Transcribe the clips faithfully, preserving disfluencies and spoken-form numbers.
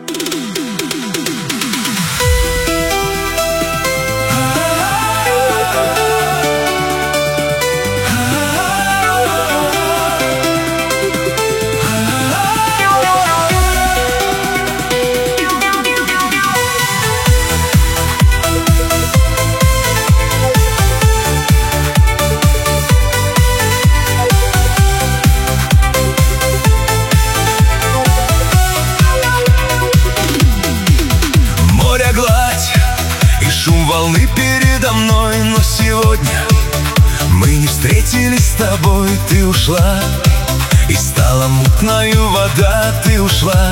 Волны передо мной, но сегодня мы не встретились с тобой. Ты ушла, и стала мутною вода. Ты ушла,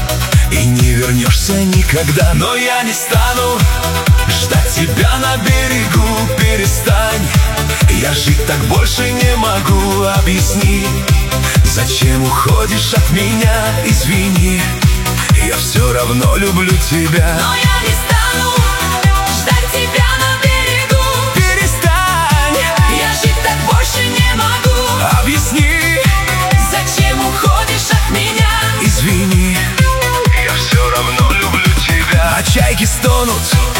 и не вернешься никогда. Но я не стану ждать тебя на берегу. Перестань, я жить так больше не могу. Объясни, зачем уходишь от меня? Извини, я все равно люблю тебя. Но я не стану ждать тебя на берегу. Перестань, я жить так больше не могу. Объясни, зачем уходишь от меня? Извини, я все равно люблю тебя. А чайки стонут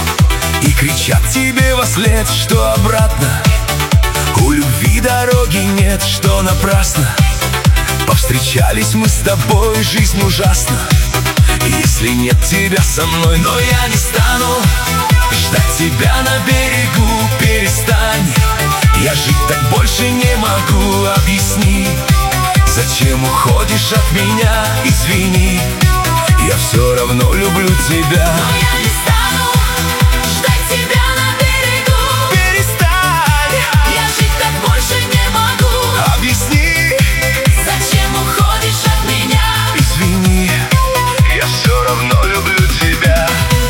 и кричат тебе вослед, что обратно у любви дороги нет, что напрасно повстречались мы с тобой, жизнь ужасна, если нет тебя со мной. Но я не стану ждать тебя на берегу. Перестань, я жить так больше не могу. Объясни, зачем уходишь от меня? Извини, я все равно люблю тебя. Но я не стану ждать тебя на берегу. Перестань, я жить так больше не могу. Объясни, зачем уходишь от меня? Извини, я все равно люблю тебя.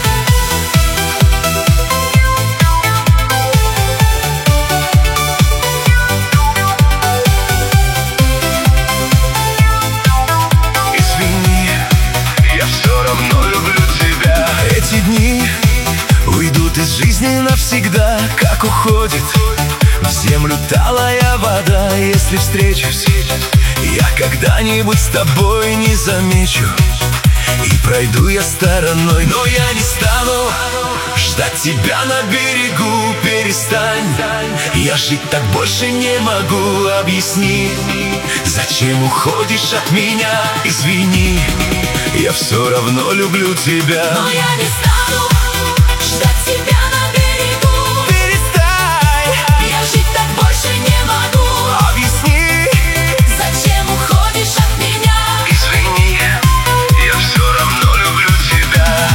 Извини, я все равно люблю тебя. Эти дни уйдут из жизни навсегда, как уходит в землю талая вода. Если встречусь я когда-нибудь с тобой, не замечу, и пройду я стороной. Но я не стану ждать тебя на берегу. Перестань, я жить так больше не могу. Объясни, зачем уходишь от меня? Извини, я все равно люблю тебя. Но я не стану ждать тебя на берегу. Перестань, я жить так больше не могу. Объясни, зачем уходишь от меня? Извини, я все равно люблю тебя.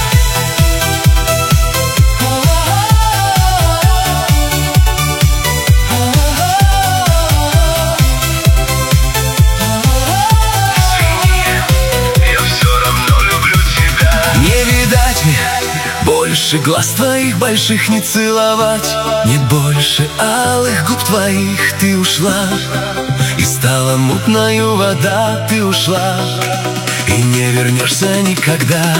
Больше глаз твоих больших не целовать, нет больше алых губ твоих. Ты ушла, и стала мутною вода. Ты ушла, и не вернешься никогда.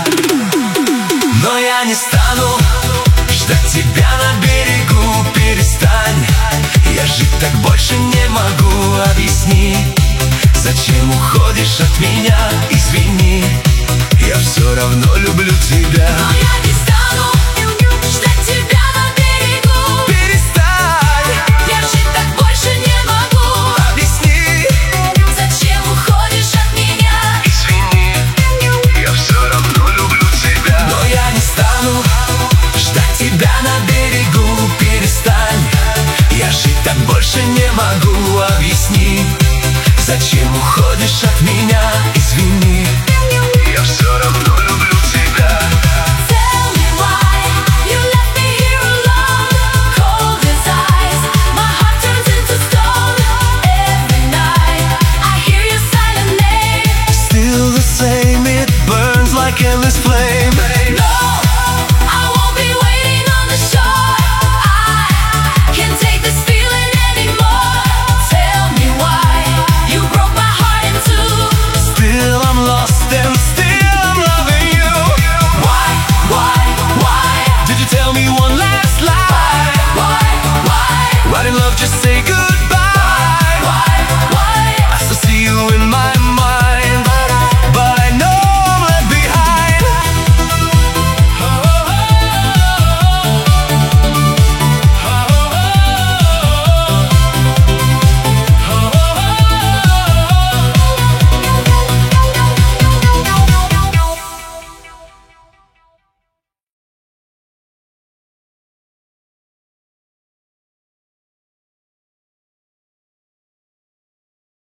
Но я не стану ждать тебя на берегу. Перестань, я жить так больше не могу. Объясни, зачем уходишь от меня? Извини, я все равно люблю тебя. Но я не стану ждать тебя на берегу. Перестань, я жить так больше не могу. Объясни, зачем уходишь от меня? Извини, я все равно люблю тебя. Но я не стану ждать тебя на берегу. Перестань, я жить так больше не могу. Объясни, зачем уходишь от меня? Извини, я все равно люблю тебя. Tell me why you left me here alone. Cold as ice, my heart turns into stone. Every night I hear your silent name. Still the same, it burns like endless flame.